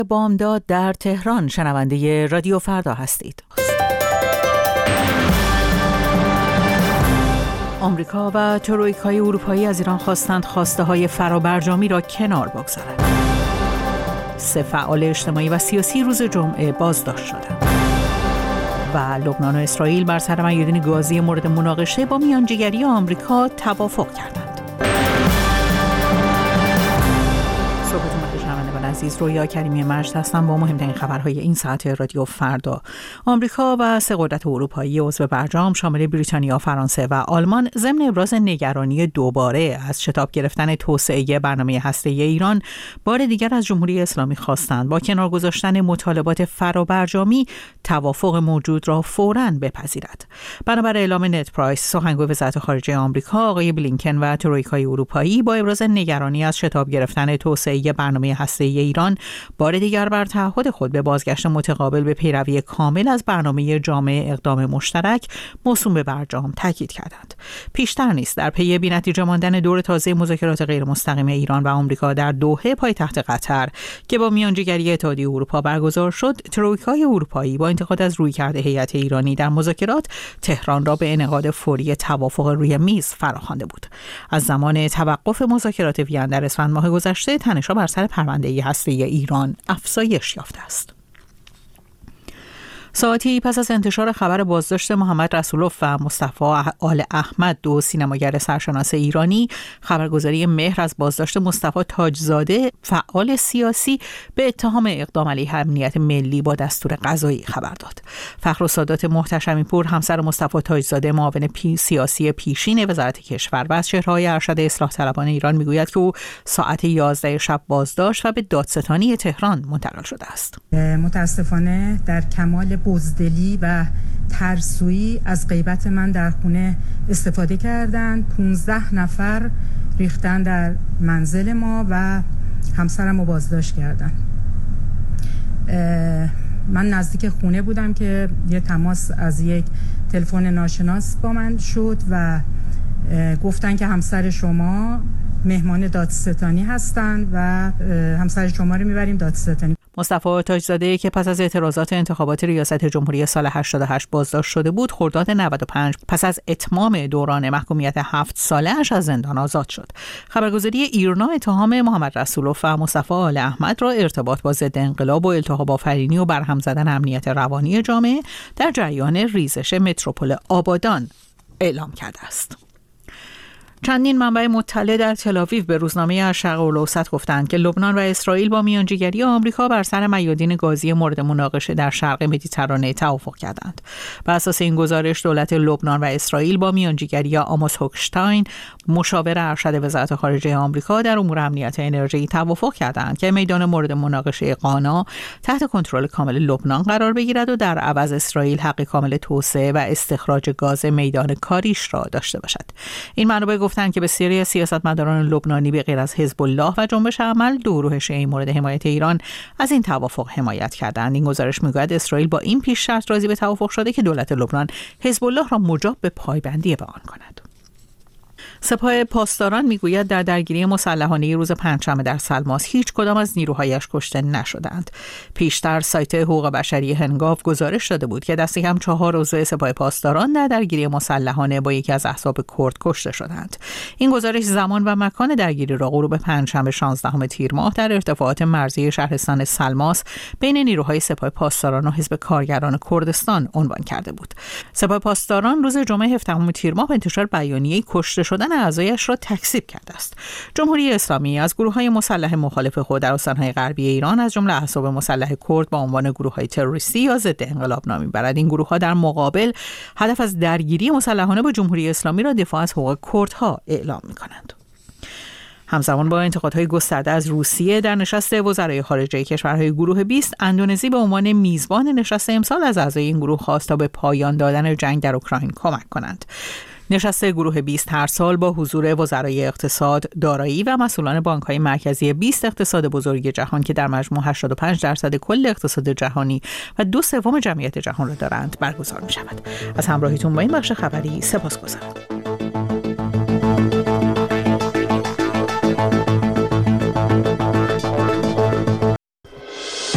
بامداد در تهران شنونده رادیو فردا هستید. آمریکا و ترویکای اروپایی از ایران خواستند خواسته‌های فرابرجامی را کنار بگذارند. 3 فعال اجتماعی و سیاسی روز جمعه بازداشت شدند. و لبنان و اسرائیل بر سر میادین گازی مورد مناقشه با میانجیگری آمریکا توافق کردند. عزیز، رویا کریمی مجد هستم با مهمترین خبرهای این ساعت رادیو فردا. آمریکا و 3 قدرت اروپایی عضو برجام شامل بریتانیا، فرانسه و آلمان ضمن ابراز نگرانی دوباره از شتاب گرفتن توسعه برنامه هسته‌ای ایران بار دیگر از جمهوری اسلامی خواستند با کنار گذاشتن مطالبات فرابرجامی توافق موجود را فوراً بپذیرد. بنابر اعلام نت پرایس، سخنگوی وزارت خارجه آمریکا، آقای بلینکن و ترویکای اروپایی با ابراز نگرانی از شتاب گرفتن توسعه برنامه هسته‌ای ایران بار دیگر بر تعهد خود به بازگشت متقابل به پیروی کامل از برنامه جامع اقدام مشترک موسوم به برجام تاکید کردند. پیشتر نیست در پی بی‌نتیجه ماندن دور تازه مذاکرات غیر مستقیم ایران و آمریکا در دوحه پایتخت قطر که با میانجیگری اتحادیه اروپا برگزار شد، ترویکای اروپایی با انتقاد از رویکرد هیئت ایرانی در مذاکرات تهران را به انعقاد فوری توافق روی میز فراخوانده بود. از زمان توقف مذاکرات وین در اسفند ماه گذشته تنش‌ها بر سر پرونده هسته‌ای ایران افزایش یافته است. ساعتی پس از انتشار خبر بازداشت محمد رسولوف و مصطفی آل احمد، 2 سینماگر سرشناس ایرانی، خبرگزاری مهر از بازداشت مصطفی تاجزاده، فعال سیاسی، به اتهام اقدام علیه امنیت ملی با دستور قضایی خبر داد. فخرالسادات محتشمی پور، همسر مصطفی تاجزاده، معاون سیاسی پیشین وزارت کشور و از چهره‌های ارشد اصلاح طلبان ایران، میگوید که او ساعت 11 شب بازداشت و به دادستانی تهران منتقل شده است. متاسفانه در کمال بزدلی و ترسویی از غیبت من در خونه استفاده کردند. 15 نفر ریختن در منزل ما و همسرم رو بازداشت کردن. من نزدیک خونه بودم که یه تماس از یک تلفن ناشناس با من شد و گفتن که همسر شما مهمان دادستانی هستند و همسر شما رو میبریم دادستانی. مصطفی تاجزاده که پس از اعتراضات انتخابات ریاست جمهوری سال 88 بازداشت شده بود، خرداد 95 پس از اتمام دوران محکومیت 7 ساله‌اش از زندان آزاد شد. خبرگزاری ایرنا اتهام محمد رسولوف و مصطفی آل احمد را ارتباط با ضد انقلاب و التهاب آفرینی و برهم زدن امنیت روانی جامعه در جریان ریزش متروپول آبادان اعلام کرده است. چندین منبع مطلع در تل‌آویو به روزنامه الشرق الاوسط گفتند که لبنان و اسرائیل با میانجیگری آمریکا بر سر میادین گازی مورد مناقشه در شرق مدیترانه توافق کردند. بر اساس این گزارش، دولت لبنان و اسرائیل با میانجیگری آموس هوکشتاین، مشاور ارشد وزارت خارجه آمریکا در امور امنیت انرژی، توافق کردند که میدان مورد مناقشه قانا تحت کنترل کامل لبنان قرار بگیرد و در عوض اسرائیل حق کامل توسعه و استخراج گاز میدان کاریش را داشته باشد. این منابع گفتند که بسیاری سیاستمداران لبنانی به غیر از حزب الله و جنبش عمل، دو گروه شیعی مورد حمایت ایران، از این توافق حمایت کردند. این گزارش میگوید اسرائیل با این پیش شرط راضی به توافق شده که دولت لبنان حزب الله را مجاب به پایبندی به آن کند. سپاه پاسداران میگوید در درگیری مسلحانه روز پنجشنبه در سلماس هیچ کدام از نیروهایش کشته نشدند. پیشتر سایت حقوق بشری هنگاو گزارش داده بود که دست کم 4 عضو سپاه پاسداران در درگیری مسلحانه با یکی از احزاب کرد کشته شدند. این گزارش زمان و مکان درگیری را غروب پنجشنبه 16 تیر ماه در ارتفاعات مرزی شهرستان سلماس بین نیروهای سپاه پاسداران و حزب کارگران کردستان عنوان کرده بود. سپاه پاسداران روز جمعه 17 تیر ماه به انتشار بیانیه کشته شدن اعضایش را تکذیب کرده است. جمهوری اسلامی از گروه‌های مسلح مخالف خود در استان‌های غربی ایران از جمله احزاب مسلح کرد با عنوان گروه‌های تروریستی یا ضد انقلاب نام می‌برد. این گروه‌ها در مقابل هدف از درگیری مسلحانه با جمهوری اسلامی را دفاع از حقوق کردها اعلام می‌کنند. همزمان با انتقادهای گسترده از روسیه در نشست وزرای خارجه کشورهای گروه 20، اندونزی به عنوان میزبان نشست امسال از اعضای این گروه خواست تا به پایان دادن جنگ در اوکراین کمک کنند. نشست گروه 20 هر سال با حضور وزرای اقتصاد، دارایی و مسئولان بانک‌های مرکزی 20 اقتصاد بزرگ جهان که در مجموع 85% کل اقتصاد جهانی و 2/3 جمعیت جهان را دارند برگزار می‌شود. از همراهیتون با این بخش خبری سپاسگزارم.